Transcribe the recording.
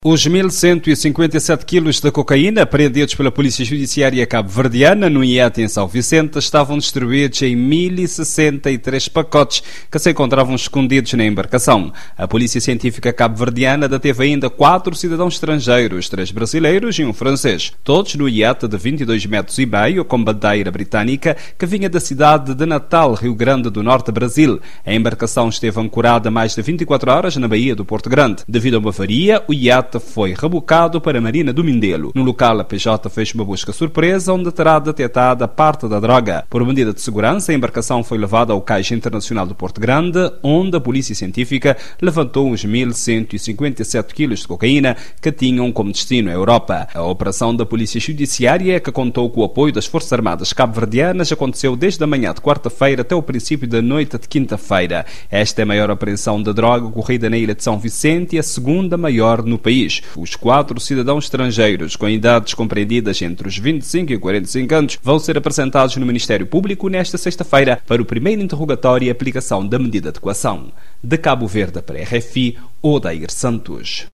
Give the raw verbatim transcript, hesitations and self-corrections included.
Os mil cento e cinquenta e sete quilos de cocaína apreendidos pela Polícia Judiciária cabo-verdiana no I E T em São Vicente estavam distribuídos em mil e sessenta e três pacotes que se encontravam escondidos na embarcação. A Polícia Científica cabo-verdiana deteve ainda quatro cidadãos estrangeiros, três brasileiros e um francês, todos no iate de vinte e dois metros e meio com bandeira britânica que vinha da cidade de Natal, Rio Grande do Norte, Brasil. A embarcação esteve ancorada mais de vinte e quatro horas na Baía do Porto Grande. Devido a uma avaria, o iate foi rebocado para a Marina do Mindelo. No local, a P J fez uma busca surpresa, onde terá detectado a parte da droga. Por medida de segurança, a embarcação foi levada ao Cais Internacional do Porto Grande, onde a Polícia Científica levantou uns mil cento e cinquenta e sete quilos de cocaína que tinham como destino a Europa. A operação da Polícia Judiciária, que contou com o apoio das Forças Armadas cabo-verdianas, aconteceu desde a manhã de quarta-feira até o princípio da noite de quinta-feira. Esta é a maior apreensão de droga ocorrida na ilha de São Vicente e a segunda maior no país. Os quatro cidadãos estrangeiros com idades compreendidas entre os vinte e cinco e quarenta e cinco anos vão ser apresentados no Ministério Público nesta sexta-feira para o primeiro interrogatório e aplicação da medida de coação. De Cabo Verde para a R F I, Odair Santos.